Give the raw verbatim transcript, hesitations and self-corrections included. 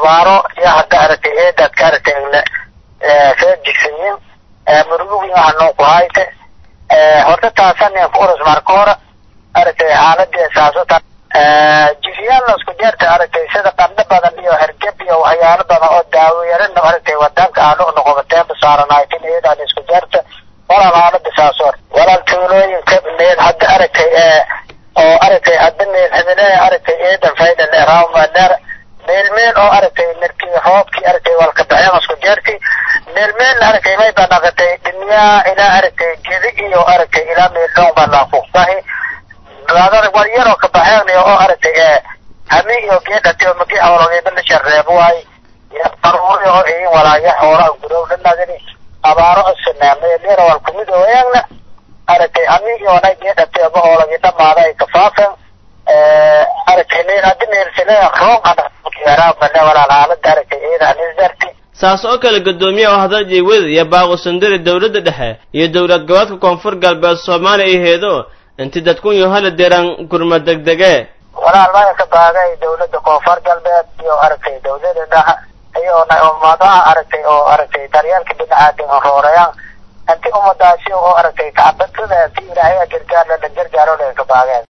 abaaro iyo hadda aragtay eedad ka aragtay feejigsayin murugugi waxaanu ku hayte horta taasan ku urus marka hore aragtay xaaladii saasota jifiyaan isku jeerta aragtay sida qandho badan iyo hargab iyo waxyaalo badan oo daawo yaran aragtay wadanka aanu noqoteen basaaranaytin eedad isku jeerta wala xaalada saasor wala tuulooyinka meel hadda aragtay oo aragtay hadda meel hadana aragtay eedan fayda leeyahay madar meel meel oo aragtay markii roobkii aragtay walka baxay isku jeerti meel meel aragtay may banaqatay dunya ila aragtay gidi iyo aragtay ila meel oo banaqo sahi laadar war yaro ka baxay oo aragtay hami iyo geedati oo magi awlagay bal shareebo way ya qaruuri oo ay walaaga xoolo gudow dhanadani abaaro asnaamay leer wal kumid weeyna aragtay hami iyo nay geedati oo xoolagay dhamaaday ka faafan ee aragtay meel hadii meel sile roob ada kiyaraa bal wala xaalad aragtay eeda nisdarti saas oo kale gudoomiye oo hadal jeewad iyo baaqo sandare dawladda dhexe iyo dawlad gobolka koonfur galbeed Soomaaliya ay heedo inta dadku iyo hal deeran gurmad degdege walaal ma ka baagay dawladda koonfur galbeed iyo aragtay dawladda dhexe iyo umadaha aragtay oo aragtay daryeelka bini'aadamka hoorayaan inta umadaasi oo aragtay ka badbaadada ilaahay gargaar la gargaaro ka baagay